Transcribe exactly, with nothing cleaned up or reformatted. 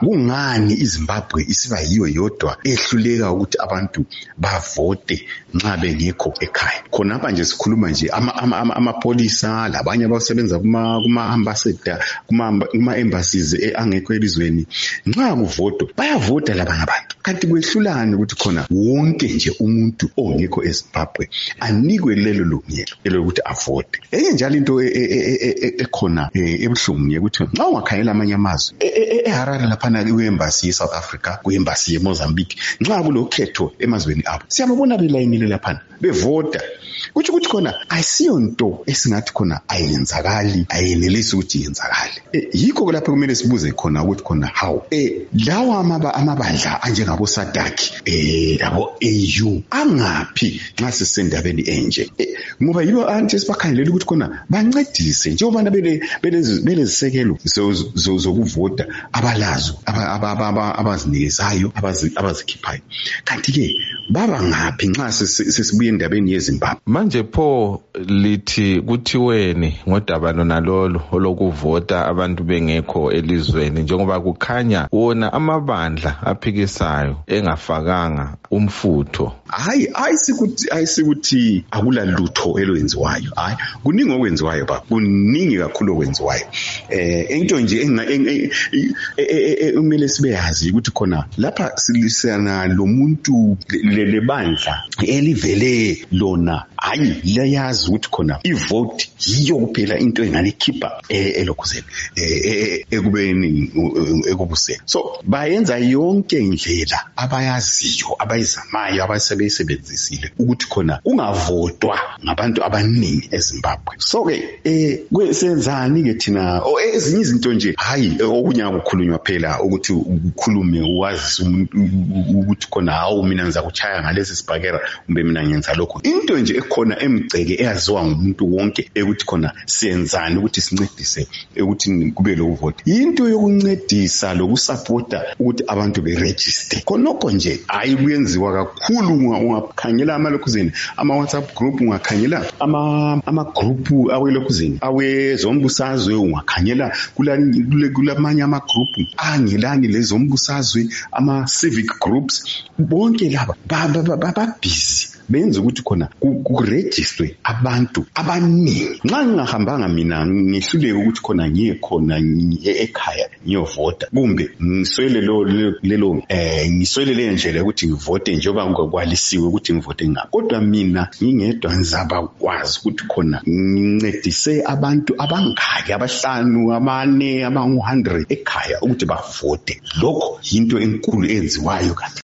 kungani iZimbabwe isiba yiyo yodwa ehluleka ukuthi abantu bavote nxa bengekho ekhaya. Khonapha nje sikhuluma nje amapolisa labanye abasebenza kuma kuma ambassador kuma kuma embassies angekho elizweni nxa kuvoto bayavota labanye abantu. Kanti kwehlulani ukuthi khona wonke nje umuntu ongekho eZimbabwe anikwe lelo lungelo elokuthi avote. Enye njalo into ekhona ebuhlungu ukuthi nxa ungakhayela amanye amazwe eHarare lapha ku-embassy ye-South Africa, ku-embassy ye-Mozambique, nxa kulokhetho emazweni abo siyababona belayinile lapha bevota. Kuthi ukuthi khona ayisiyo nto esingathi khona ayenzakali, ayenelisi ukuthi yenzakale. Yikho lapho kumele sibuze khona ukuthi khona how eh lawa amabandla anjengabo SADC eh labo A U angaphi nxa sisendabeni enje, ngoba yibo anti sibakhangelela ukuthi khona bancedise njengoba bele belezisekelo zokuvota abalazo abazinikizayo abazikhiphayo. Kanti ke baba ngaphi nxa sesibuye endabeni yeZimbabwe? Manje pho lithi kuthiweni ngodaba lona lolo olokuvota abantu bengekho elizweni, njengoba kukhanya wona amabandla aphikisayo engafakanga umfutho? Hayi ayisikuthi ayisikuthi akula lutho elwenziwayo. Hayi kuningi okwenziwayo ba kuningi kakhulu okwenziwayo. Eh into nje umele sibeyazi ukuthi khona lapha silisana lo muntu le bandla elivele lona hayi liyazi ukuthi khona ivote yiyo kuphela into engalikhipha elokhuzeni ekubeni ekubuseni. So bayenza yonke indlela abayaziyo abayizamayo abasebeyisebenzisile ukuthi khona ungavotwa ngabantu abaningi eZimbabwe. So ke eh kwesenzani ke thina ezinye izinto nje hayi okunye akukhulunywa phela ukuthi ukhulume uwazi umuntu ukuthi khona hawu mina ngizakuchaya ngalesi sibhakera kumbe mina ngenza lokho. Into nje ekhona emgceke eyaziwa ngumuntu wonke ukuthi khona siyenzani ukuthi sincedise ukuthi kube lo vote, into yokuncedisa lokusupporta ukuthi abantu be register. Khonokho nje hayi kuyenziwa kakhulu. Ungakhangela amalokhuzeni ama WhatsApp group, ungakhangela ama ama group awelokhuzeni awezombusazwe, ungakhangela kulamanye ama group angelani lezombusazwe, ama civic groups, bonke laba baba busy benza ukuthi khona kuregister abantu abaningi. Nxa ngingahambanga mina ngihluleke ukuthi khona ngiye khona ekhaya ngiyovota kumbe ngiswele lo lelo eh ngiswele le ndlela ukuthi ngivote njengoba ngokwalisiwe ukuthi ngivote ngapha, kodwa mina ngingedwa ngizaba kwazi ukuthi khona ngincedise abantu abangaki abahlanu abane abangu one hundred ekhaya ukuthi bavote. Lokho into enkulu enziwayo kanti